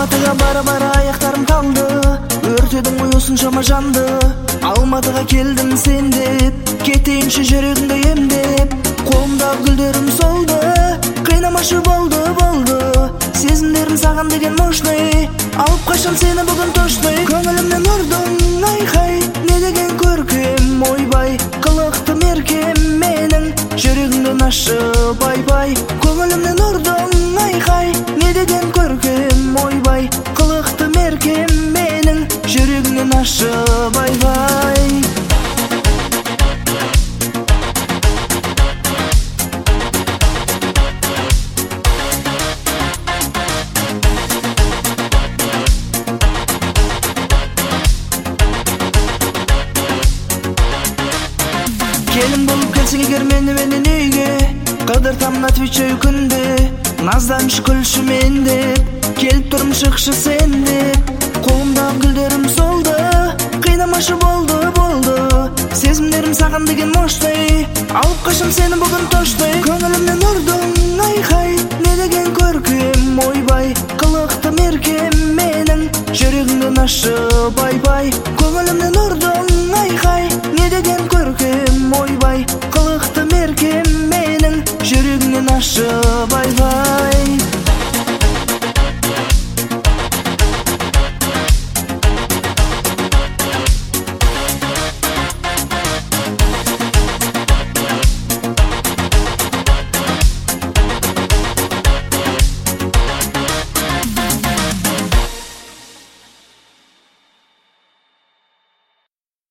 Алматыға бара-бара аяқтарым қалды, өртедің ғой осыншама жанды. Алматыға келдім сен деп, кетейінші жүрегімді емдеп. Қолымдағы гүлдерім солды, қинамашы болды. Сезімдерім саған деген мощный, алып қашам сені бүгін точный. Көңілімнен ұрдың айқай, не деген көркем ойбай. Қылықты меркем менің, жүрегімді нашы бай-бай. Көңілімнен ұрдың айқай, не деген көркем ойбай. Қылықты меркем менің, жүрегімді нашы бай-бай. Келін болып келсің егер менен үйге, қыдыртамын отвечаю күнде. Назданшы күлші мен деп, келіп тұрым шықшы сен деп. Қолымдағы гүлдерім солды, қинамашы болды. Сезімдерім саған деген мощный, алып қашам сені бүгін точный. Көңілімнен ұрдың айқай, не деген көркем ойбай. Қылықты меркем менің, жүрегімді нашы бай-бай. Көңілімнен ұрдың айқай, не деген көркем ойбай. Қылықты меркем менің, жүрегімді нашы бай-бай.